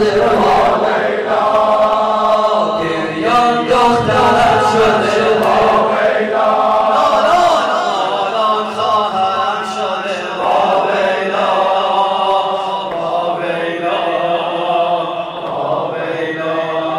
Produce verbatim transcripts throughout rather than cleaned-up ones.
شده با لیلا، گریان دخترم شده با لیلا، نالان خواهرم شده با لیلا، با لیلا، با لیلا.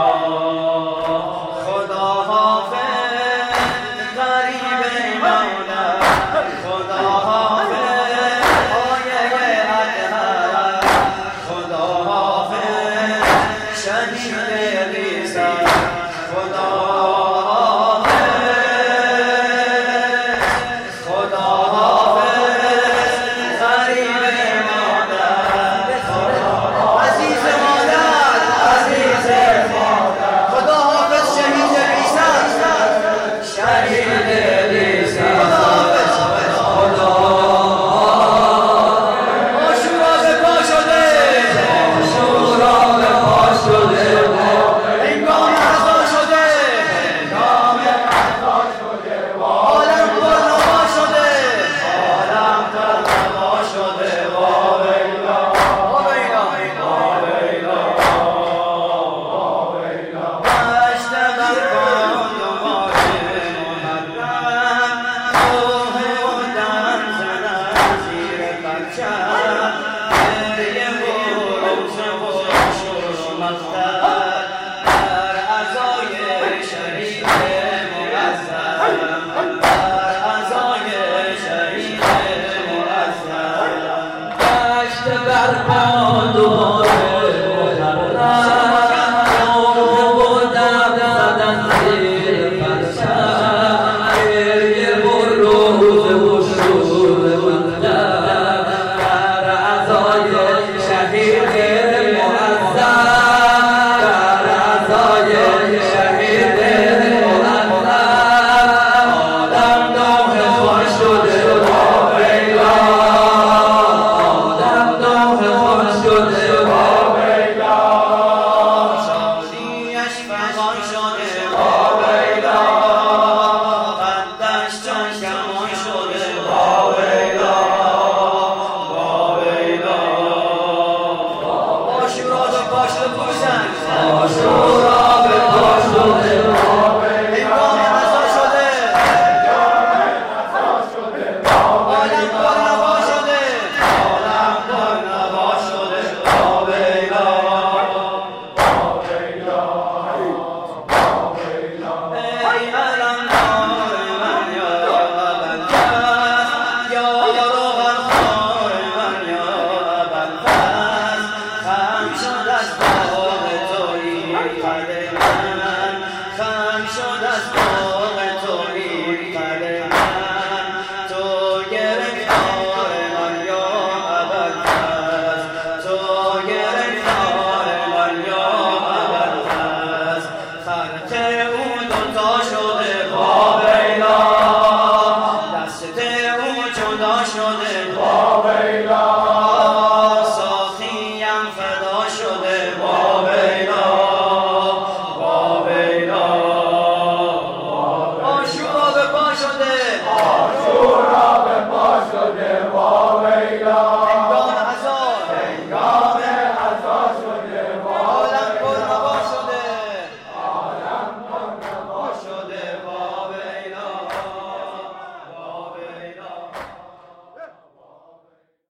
خدا حافظ غریب مولد، خدا حافظ آیه ادهر، خدا حافظ شهید ریزد، خدا حافظ، خدا حافظ غریب مادر، عزیز مادر، عزیز مادر، خدا حافظ شهید ریزد، شهید ریزد، خدا حافظ، خدا عاشورا به پا شده، عاشورا به پا شده، هنگام عزا شده، هنگام عزا شده، عالم پرنوا شده، عالم پرنوا شده، با لیلا، با لیلا، با لیلا، با لیلا. دشت برگان دوباره محرم، روح و دم زنم زیر پرچم، گریه و روزه و شور مختر، در عزای شهید معظم، در عزای شهید معظم. دشت برگان دوباره محرم، روح و دم زدن زیر پرچم، گریه و روزه و شور مختر، در عزای شهید معظم، در عزای شهید معظم. آدم داغ خاک شده با لیلا، آدم داغ خاک شده با لیلا، شادیش فغان شده با لیلا، قدش جان کمان شده با لیلا، با لیلا. عاشورا به پا شده بوسن، عاشورا به پا شده، هنگام عزا شده، عالم پرنوا شده، عالم پرنوا شده، با لیلا، با لیلا، با لیلا. ای علمدار من یا ابوالفضل، یا روغنخوار من یا ابوالفضل، خم شد از باغ تویی قد من، خم شد از باغ تویی قد من، تو گرفتار من یا ابوالفضل، تو گرفتار من یا ابوالفضل. خط او دوتا شده با لیلا، دست او جدا شده با لیلا.